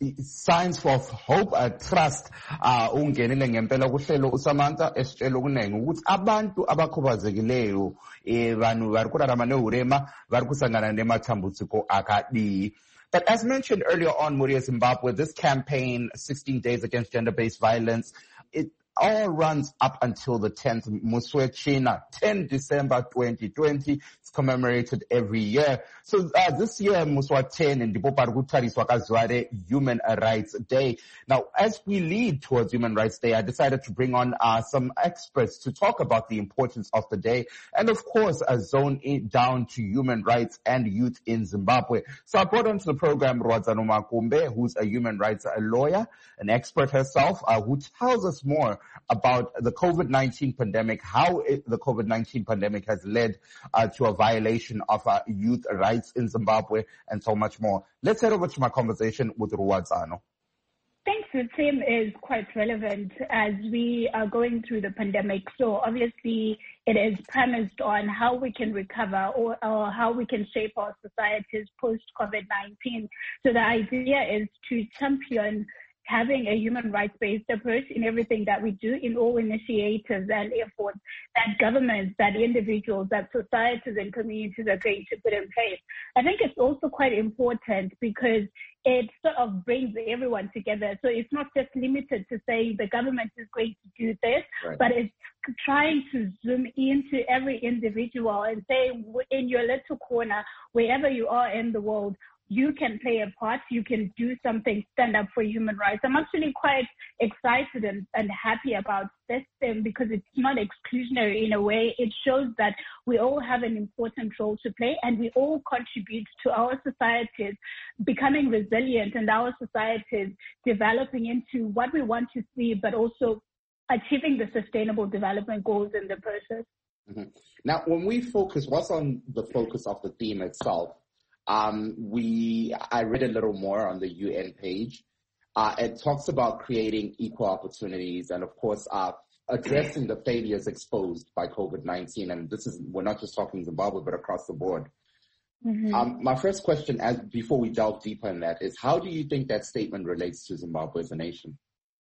Signs of Hope uh, Trust. Ungenile ngempela kuhlelo uSamantha esitshela kunenge ukuthi abantu abakhubazekileyo eh vanhu vari kurarama neurema vari kusangana nemathambudziko akadi. But as mentioned earlier on, Muria Zimbabwe, this campaign, sixteen days against gender-based violence, it all runs up until the tenth, Muswechina, tenth December twenty twenty. It's commemorated every year. So uh, this year, Muswa ten in Dipopar Swakazware Human Rights Day. Now, as we lead towards Human Rights Day, I decided to bring on uh, some experts to talk about the importance of the day and, of course, uh, zone in down to human rights and youth in Zimbabwe. So I brought onto the program Rwadzano Makumbe, who's a human rights lawyer, an expert herself, uh, who tells us more about the COVID nineteen pandemic, how it, the COVID nineteen pandemic has led uh, to a violation of uh, youth rights in Zimbabwe and so much more. Let's head over to my conversation with Rwadzano. Thanks, the theme is quite relevant as we are going through the pandemic. So obviously it is premised on how we can recover or, or how we can shape our societies post-COVID nineteen. So the idea is to champion having a human rights-based approach in everything that we do, in all initiatives and efforts that governments, that individuals, that societies and communities are going to put in place. I think it's also quite important because it sort of brings everyone together. So it's not just limited to say the government is going to do this, right, but it's trying to zoom into every individual and say in your little corner, wherever you are in the world, you can play a part, you can do something, stand up for human rights. I'm actually quite excited and, and happy about this thing because it's not exclusionary in a way. It shows that we all have an important role to play and we all contribute to our societies becoming resilient and our societies developing into what we want to see, but also achieving the sustainable development goals in the process. Mm-hmm. Now, when we focus, what's on the focus of the theme itself? Um, we, I read a little more on the U N page. Uh, it talks about creating equal opportunities and, of course, uh, addressing the failures exposed by COVID nineteen. And this is, we're not just talking Zimbabwe, but across the board. Mm-hmm. Um, my first question, as before we delve deeper in that, is how do you think that statement relates to Zimbabwe as a nation?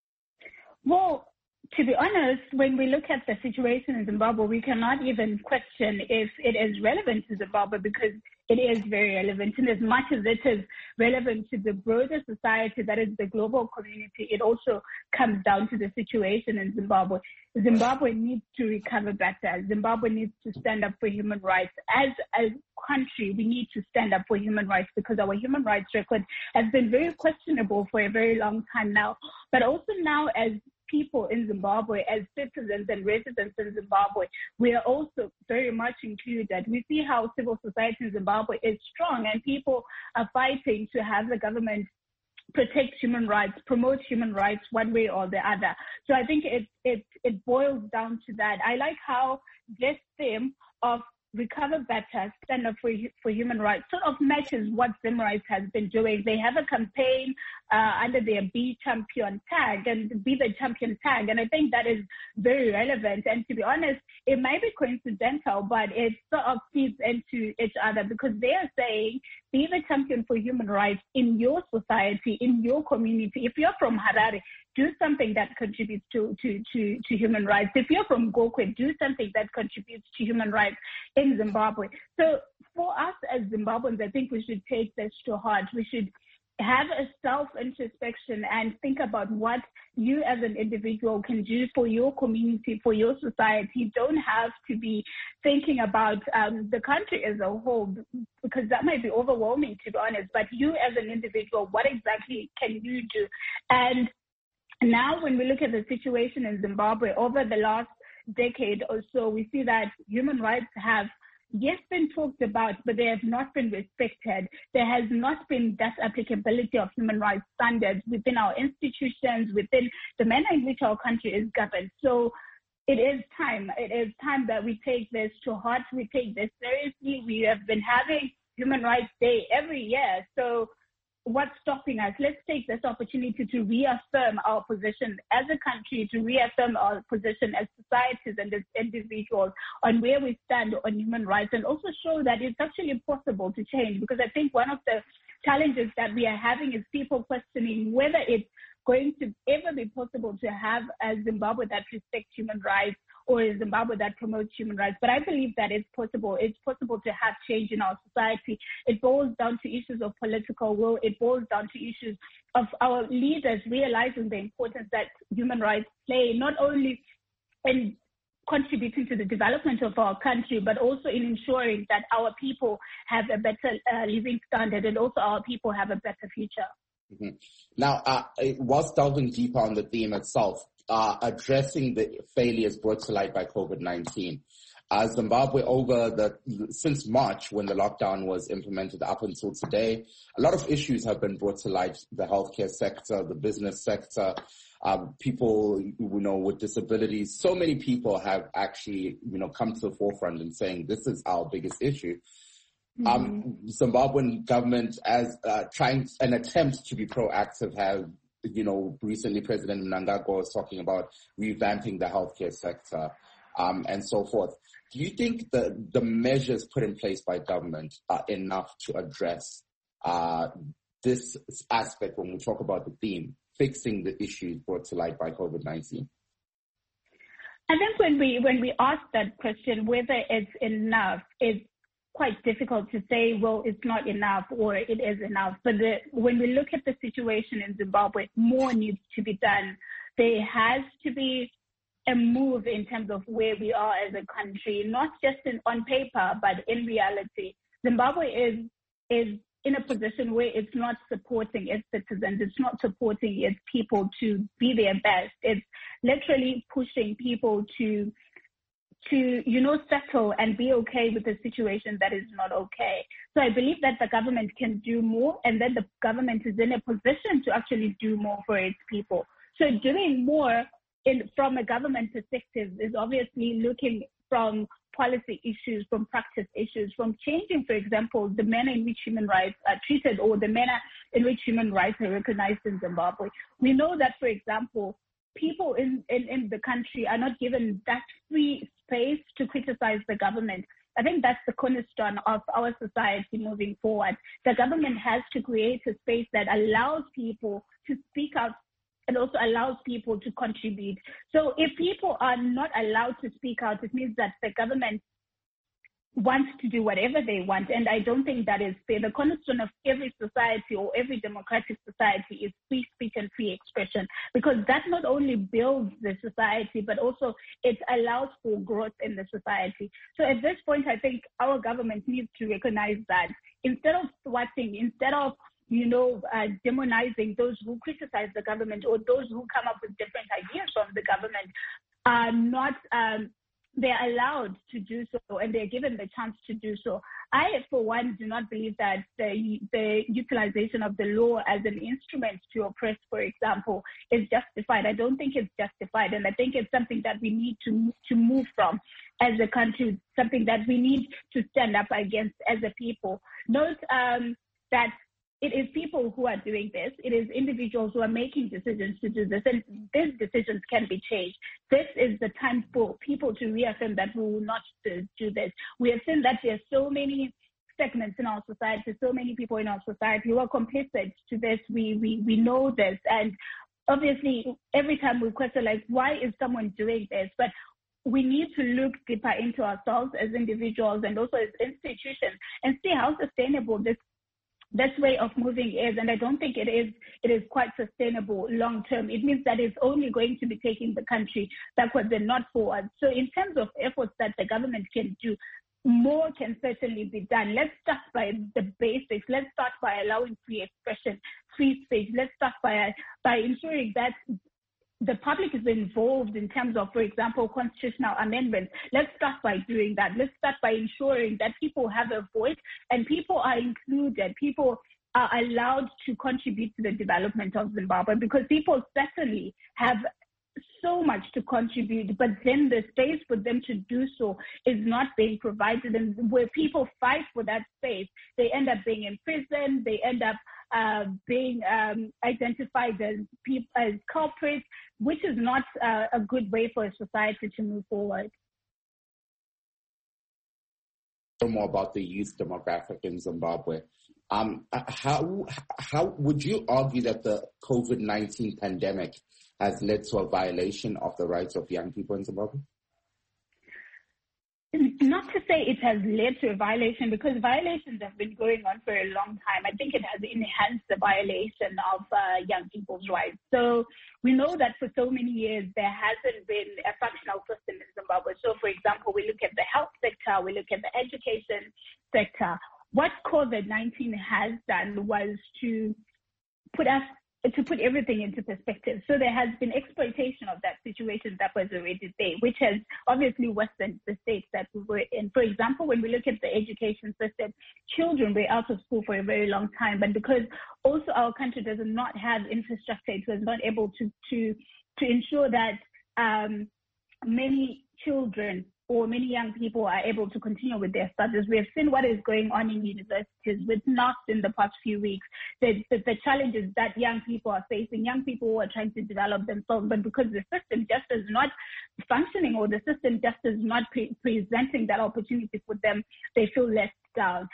Well, to be honest, when we look at the situation in Zimbabwe, we cannot even question if it is relevant to Zimbabwe because it is very relevant. And as much as it is relevant to the broader society, that is the global community, it also comes down to the situation in Zimbabwe. Zimbabwe needs to recover better. Zimbabwe needs to stand up for human rights. As a country, we need to stand up for human rights because our human rights record has been very questionable for a very long time now. But also now as people in Zimbabwe, as citizens and residents in Zimbabwe, we are also very much included. We see how civil society in Zimbabwe is strong and people are fighting to have the government protect human rights, promote human rights one way or the other. So I think it, it, it boils down to that. I like how this theme of recover better, stand up for, for human rights sort of matches what Zim Rights has been doing. They have a campaign uh, under their Be Champion tag and Be the Champion tag. And I think that is very relevant. And to be honest, it might be coincidental, but it sort of feeds into each other because they are saying, be the champion for human rights in your society, in your community. If you're from Harare, do something that contributes to, to, to, to human rights. If you're from Gokwe, do something that contributes to human rights in Zimbabwe. So for us as Zimbabweans, I think we should take this to heart. We should have a self-introspection and think about what you as an individual can do for your community, for your society. You don't have to be thinking about um, the country as a whole because that might be overwhelming, to be honest. But you as an individual, what exactly can you do? And now when we look at the situation in Zimbabwe over the last decade or so, we see that human rights have yes, been talked about, but they have not been respected. There has not been that applicability of human rights standards within our institutions, within the manner in which our country is governed. So it is time. It is time that we take this to heart. We take this seriously. We have been having Human Rights Day every year. So what's stopping us? Let's take this opportunity to reaffirm our position as a country, to reaffirm our position as societies and as individuals on where we stand on human rights, and also show that it's actually possible to change. Because I think one of the challenges that we are having is people questioning whether it's going to ever be possible to have a Zimbabwe that respects human rights, or a Zimbabwe that promotes human rights. But I believe that it's possible. It's possible to have change in our society. It boils down to issues of political will. It boils down to issues of our leaders realizing the importance that human rights play, not only in contributing to the development of our country, but also in ensuring that our people have a better uh, living standard, and also our people have a better future. Mm-hmm. Now, uh, whilst delving deeper on the theme itself, uh, addressing the failures brought to light by COVID nineteen, uh, Zimbabwe over the, since March when the lockdown was implemented up until today, a lot of issues have been brought to light: the healthcare sector, the business sector, um, people, you know, with disabilities. So many people have actually, you know, come to the forefront and saying this is our biggest issue. Mm-hmm. Um, Zimbabwean government, as uh, trying an attempt to be proactive, have, you know, recently President Mnangagwa was talking about revamping the healthcare sector, um, and so forth. Do you think the the measures put in place by government are enough to address uh, this aspect when we talk about the theme, fixing the issues brought to light by COVID nineteen? I think when we when we ask that question, whether it's enough, it's quite difficult to say, well, it's not enough or it is enough. But the, when we look at the situation in Zimbabwe, more needs to be done. There has to be a move in terms of where we are as a country, not just in, on paper, but in reality. Zimbabwe is is in a position where it's not supporting its citizens, it's not supporting its people to be their best. It's literally pushing people to to, you know, settle and be okay with a situation that is not okay. So I believe that the government can do more, and that the government is in a position to actually do more for its people. So doing more in, from a government perspective is obviously looking from policy issues, from practice issues, from changing, for example, the manner in which human rights are treated, or the manner in which human rights are recognized in Zimbabwe. We know that, for example, people in, in, in the country are not given that free space to criticize the government. I think that's the cornerstone of our society moving forward. The government has to create a space that allows people to speak out and also allows people to contribute. So if people are not allowed to speak out, it means that the government wants to do whatever they want, and I don't think that is fair. The cornerstone of every society or every democratic society is free speech and free expression, because that not only builds the society, but also it allows for growth in the society. So at this point, I think our government needs to recognize that instead of thwarting, instead of you know, uh, demonizing those who criticize the government or those who come up with different ideas from the government, are not um, they're allowed to do so, and they're given the chance to do so. I, for one, do not believe that the, the utilization of the law as an instrument to oppress, for example, is justified. I don't think it's justified, and I think it's something that we need to, to move from as a country, something that we need to stand up against as a people. Note um, that it is people who are doing this. It is individuals who are making decisions to do this, and these decisions can be changed. This is the time for people to reaffirm that we will not do this. We have seen that there are so many segments in our society, so many people in our society who are complicit to this. We we we know this, and obviously every time we question, like, why is someone doing this? But we need to look deeper into ourselves as individuals and also as institutions and see how sustainable this this way of moving is. And I don't think it is it is quite sustainable long term. It means that it's only going to be taking the country backwards and not forward. So in terms of efforts that the government can do, more can certainly be done. Let's start by the basics. Let's start by allowing free expression, free speech. Let's start by by ensuring that the public is involved in terms of, for example, constitutional amendments. Let's start by doing that. Let's start by ensuring that people have a voice and people are included. People are allowed to contribute to the development of Zimbabwe, because people certainly have so much to contribute, but then the space for them to do so is not being provided. And where people fight for that space, they end up being in prison, they end up uh, being um, identified as, people, as culprits, which is not uh, a good way for a society to move forward. More about the youth demographic in Zimbabwe. Um, how how would you argue that the COVID nineteen pandemic has led to a violation of the rights of young people in Zimbabwe? Not to say it has led to a violation, because violations have been going on for a long time. I think it has enhanced the violation of uh, young people's rights. So we know that for so many years there hasn't been a functional system in Zimbabwe. So, for example, we look at the health sector, we look at the education sector. What COVID nineteen has done was to put us to put everything into perspective. So there has been exploitation of that situation that was already there, which has obviously worsened the state that we were in. For example, when we look at the education system, children were out of school for a very long time, but because also our country does not have infrastructure, it was not able to to to ensure that um, many children or many young people are able to continue with their studies. We have seen what is going on in universities with N O S in the past few weeks, the, the, the challenges that young people are facing, young people who are trying to develop themselves, but because the system just is not functioning, or the system just is not pre- presenting that opportunity for them, they feel left down.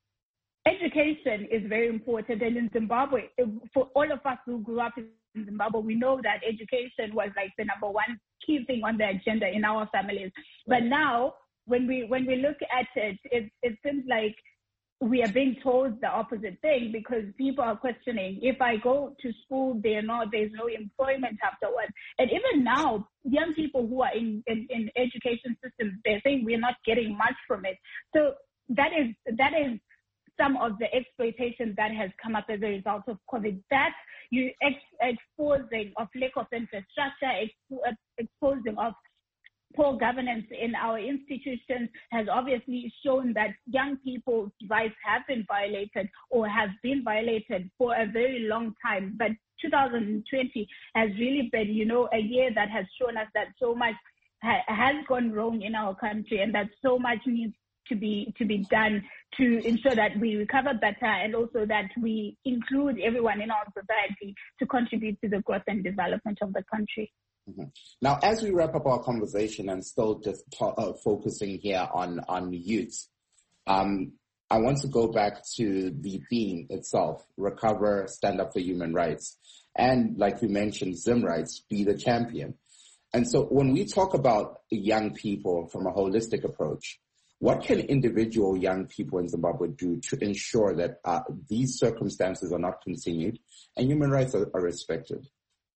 Education is very important, and in Zimbabwe, for all of us who grew up in Zimbabwe, we know that education was like the number one key thing on the agenda in our families. But now, when we when we look at it, it, it seems like we are being told the opposite thing, because people are questioning, if I go to school, they're not, there's no employment afterwards. And even now, young people who are in, in, in education systems, they're saying we're not getting much from it. So that is that is some of the exploitation that has come up as a result of COVID. That you ex- exposing of lack of infrastructure, ex- exposing of poor governance in our institutions has obviously shown that young people's rights have been violated or have been violated for a very long time. But two thousand twenty has really been, you know, a year that has shown us that so much ha- has gone wrong in our country, and that so much needs to be to be done to ensure that we recover better, and also that we include everyone in our society to contribute to the growth and development of the country. Mm-hmm. Now, as we wrap up our conversation and still just ta- uh, focusing here on, on youth, um, I want to go back to the theme itself, recover, stand up for human rights. And like we mentioned, Zim rights, be the champion. And so when we talk about young people from a holistic approach, what can individual young people in Zimbabwe do to ensure that uh, these circumstances are not continued and human rights are, are respected?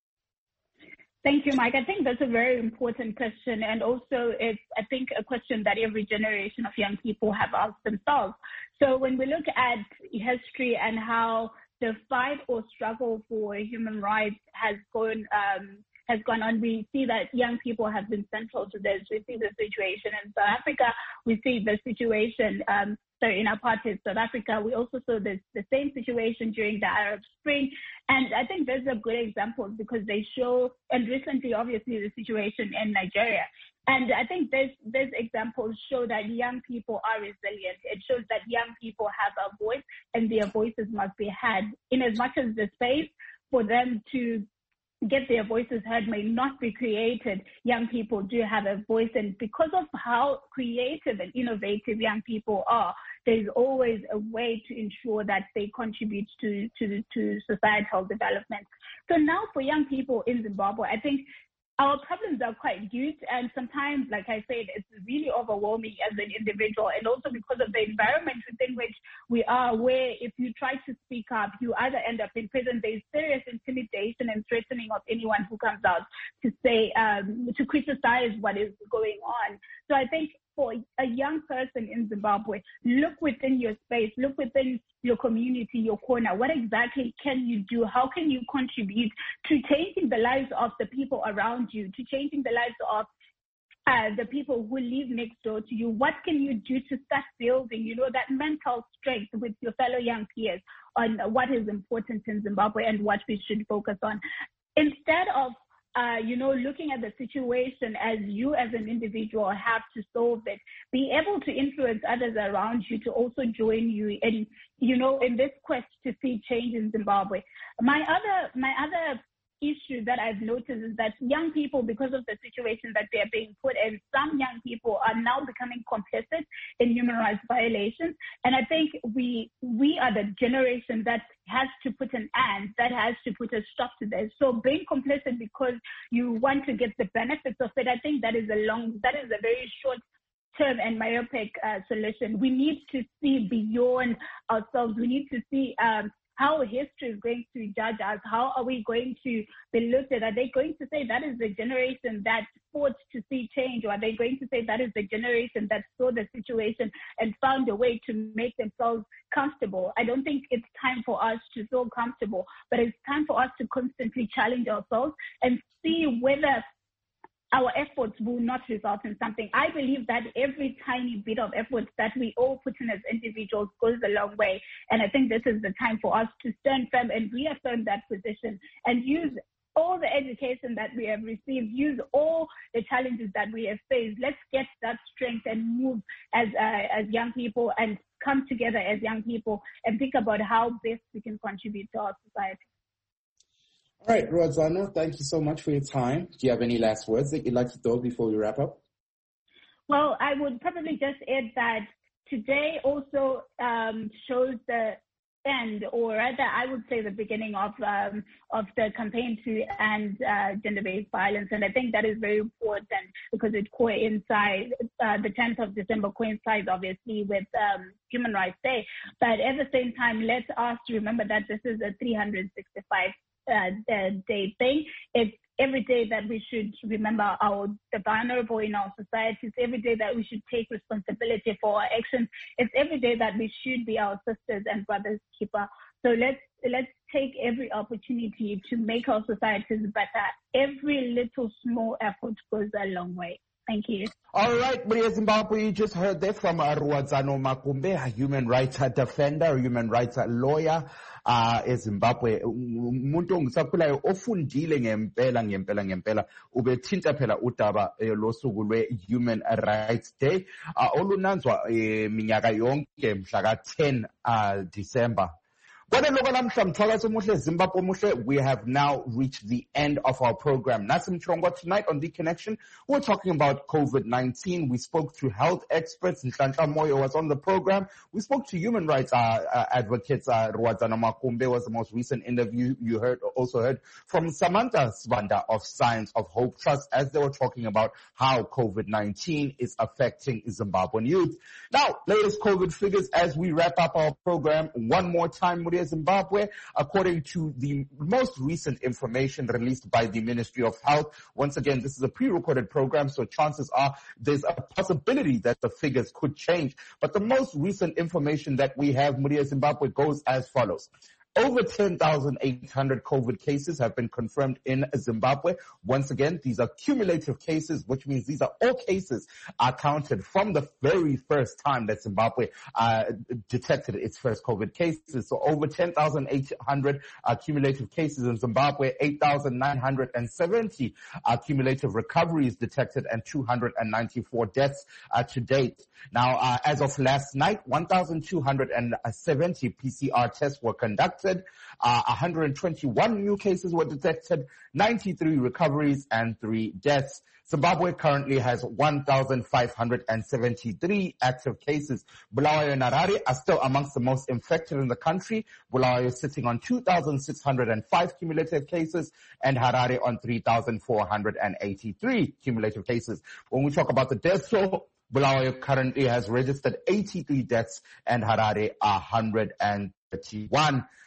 Thank you, Mike. I think that's a very important question, and also it's, I think, a question that every generation of young people have asked themselves. So when we look at history and how the fight or struggle for human rights has gone um, has gone on, we see that young people have been central to this. We see the situation in South Africa. We see the situation um, so in apartheid South Africa. We also saw this, the same situation during the Arab Spring. And I think those are good examples because they show, and recently, obviously, the situation in Nigeria. And I think these, these examples show that young people are resilient. It shows that young people have a voice and their voices must be heard. In as much as the space for them to get their voices heard may not be created, young people do have a voice. And because of how creative and innovative young people are, there's always a way to ensure that they contribute to, to, to societal development. So now for young people in Zimbabwe, I think our problems are quite huge, and sometimes, like I said, it's really overwhelming as an individual, and also because of the environment within which we are, where if you try to speak up, you either end up in prison. There's serious intimidation and threatening of anyone who comes out to say, um, to criticize what is going on. So I think for a young person in Zimbabwe, look within your space, look within your community, your corner. What exactly can you do? How can you contribute to changing the lives of the people around you, to changing the lives of Uh, the people who live next door to you? What can you do to start building, you know, that mental strength with your fellow young peers on what is important in Zimbabwe and what we should focus on? Instead of, uh, you know, looking at the situation as you as an individual have to solve it, be able to influence others around you to also join you in, you know, in this quest to see change in Zimbabwe. My other, my other issue that I've noticed is that young people, because of the situation that they're being put in, some young people are now becoming complicit in human rights violations. And I think we we are the generation that has to put an end, that has to put a stop to this. So being complicit because you want to get the benefits of it, I think that is a long, that is a very short term and myopic uh, solution. We need to see beyond ourselves. We need to see um, how history is going to judge us. How are we going to be looked at? Are they going to say that is the generation that fought to see change? Or are they going to say that is the generation that saw the situation and found a way to make themselves comfortable? I don't think it's time for us to feel comfortable, but it's time for us to constantly challenge ourselves and see whether our efforts will not result in something. I believe that every tiny bit of effort that we all put in as individuals goes a long way. And I think this is the time for us to stand firm and reaffirm that position and use all the education that we have received, use all the challenges that we have faced. Let's get that strength and move as uh, as young people and come together as young people and think about how best we can contribute to our society. All right, Ruwadzana, thank you so much for your time. Do you have any last words that you'd like to throw before we wrap up? Well, I would probably just add that today also um, shows the end, or rather, I would say the beginning of um, of the campaign to end uh, gender-based violence. And I think that is very important because it coincides, uh, the tenth of December coincides obviously with um, Human Rights Day. But at the same time, let's us remember that this is a three hundred sixty-five Uh, day thing. It's every day that we should remember our the vulnerable in our society. It's every day that we should take responsibility for our actions. It's every day that we should be our sisters and brothers keeper. So let's let's take every opportunity to make our societies better. Every little small effort goes a long way. Thank you. All right, Maria Zimbabwe, you just heard that from uh, Ruwadzana Makumbe, a human rights defender, a human rights lawyer uh, eZimbabwe. Umuntu ngisakhulayo ofundile ngempela ngempela ngempela ubethinta phela udaba losuku lwe-Human Rights Day uh, olunanzwa eh, minyaka yonke mhla ka ten uh, December. We have now reached the end of our program. Nasim Chirongwa, tonight on The Connection, we're talking about COVID nineteen. We spoke to health experts. Nhlanhla Moyo was on the program. We spoke to human rights uh, uh, advocates. Uh, Ruwadzana Makumbe was the most recent interview. You heard also heard from Samantha Sibanda of Science of Hope Trust as they were talking about how COVID nineteen is affecting Zimbabwean youth. Now, latest COVID figures as we wrap up our program one more time. Zimbabwe, according to the most recent information released by the Ministry of Health. Once again, this is a pre-recorded program, so chances are there's a possibility that the figures could change. But the most recent information that we have, Muria Zimbabwe, goes as follows. Over ten thousand eight hundred COVID cases have been confirmed in Zimbabwe. Once again, these are cumulative cases, which means these are all cases are counted from the very first time that Zimbabwe uh, detected its first COVID cases. So over ten thousand eight hundred uh, cumulative cases in Zimbabwe, eight thousand nine hundred seventy uh, cumulative recoveries detected, and two hundred ninety-four deaths uh, to date. Now, uh, as of last night, one thousand two hundred seventy P C R tests were conducted. Uh, one hundred twenty-one new cases were detected, ninety-three recoveries, and three deaths. Zimbabwe currently has one thousand five hundred seventy-three active cases. Bulawayo and Harare are still amongst the most infected in the country. Bulawayo is sitting on two thousand six hundred five cumulative cases, and Harare on three thousand four hundred eighty-three cumulative cases. When we talk about the death toll, Bulawayo currently has registered eighty-three deaths, and Harare one hundred thirty-one.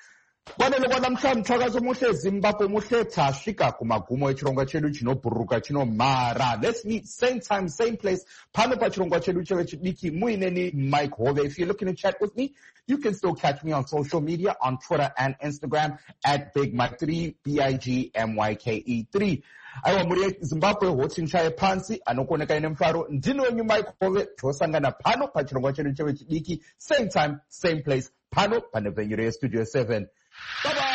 Kwanele kwanamhla mthwakazi omuhle Zimbabwe muhle thashika kumagumo echirongwa chedu chinobhururuka chinomhara. Let's meet same time, same place. Pano pachirongwa chedu chevechidiki muineni Mike Hove. If you're looking to chat with me, you can still catch me on social media, on Twitter and Instagram at Big Mike three, B I G M Y K E three. Aiwa muri Zimbabwe hoti nchaye pansi anokuoneka ine mfaro ndino wenyu Mike Hove tosangana pano pachirongwa chedu chevechidiki same time, same place. Pano pane venue Studio seven. Bye bye.